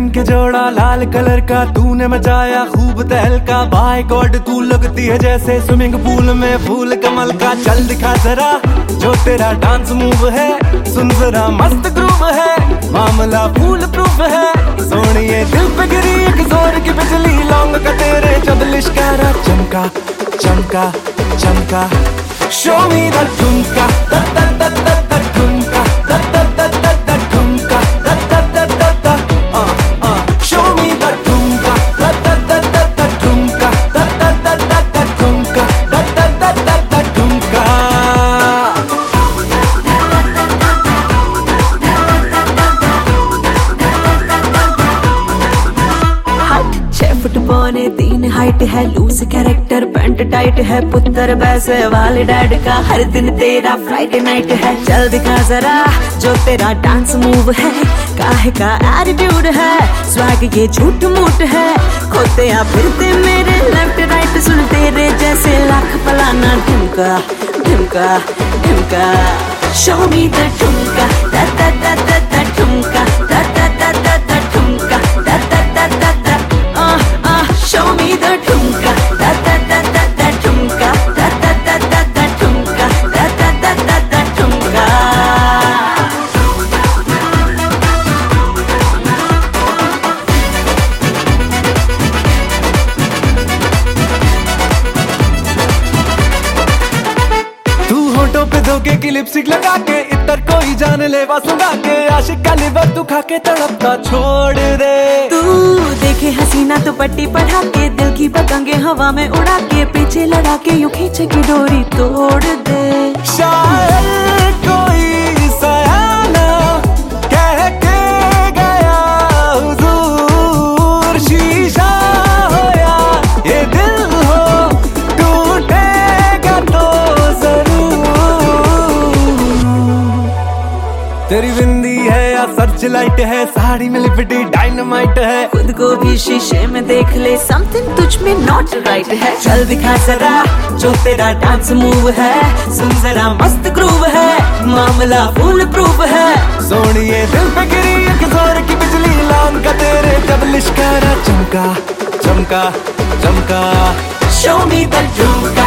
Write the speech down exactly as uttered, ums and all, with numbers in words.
पहन के जोड़ा लाल कलर का तूने मचाया खूब तहलका। बाय गॉड तू लगती है जैसे स्विमिंग पूल में फूल कमल का। चल दिखा जरा जो तेरा डांस मूव है, सुन जरा मस्त ग्रूव है, मामला फूल प्रूफ है। सोनिए दिल पे गिरी एक जोर की बिजली, लौंग का तेरे जब लिश्कारा चमका चमका चमका। Show me the thumka the the the the the thumka the the the the the thumka the the the the the अ अ। Show me the thumka the the the the the thumka the the the the the thumka the the the the the thumka. छह foot पौने तीन height है, loose character pant tight है, पुत्र वैसे वाले डैड का हर दिन तेरा फ्राइडे नाइट है। चल दिखा जरा जो तेरा डांस मूव है, काहे का एटीट्यूड है, स्वैग ये झूठ मूठ है। खोते या फिरते मेरे लेफ्ट राइट, सुन तेरे जैसे लाख फलाना ढिमका ढिमका ढिमका। Show me the thumka the the the the the thumka the the the the the thumka the the the the the अ अ। Show me the thumka the the the the the thumka the the the the the thumka the the the the the thumka. तू होठों पे धोखे की lipstick लगा के, इतर कोई जान लेवा सुगा के, आशिक का लिवर तू खा के तड़पता छोड़ दे। तू देखे हसीना तो पट्टी पढ़ा के, दिल की पतंगे हवा में उड़ा के, पीछे लड़ा के यूं खींचे की डोरी तोड़ दे। शायर कोई सयाना कह के गया हुजूर, शीशा हो या ये दिल हो टूटेगा तो जरूर। तेरी बिंदी है या सर्च लाइट है, साड़ी में लिपटी डायनामाइट है। खुद को भी शीशे में देख ले, समथिंग तुझ में नॉट राइट है। चल दिखा जरा जो तेरा डांस मूव है, सुन जरा मस्त ग्रूव है, मामला फुल प्रूफ है। सोनिए दिल पे गिरी एक जोर की बिजली, लौंग का तेरे जब लिश्कारा चमका चमका चमका। शो मी द ठुमका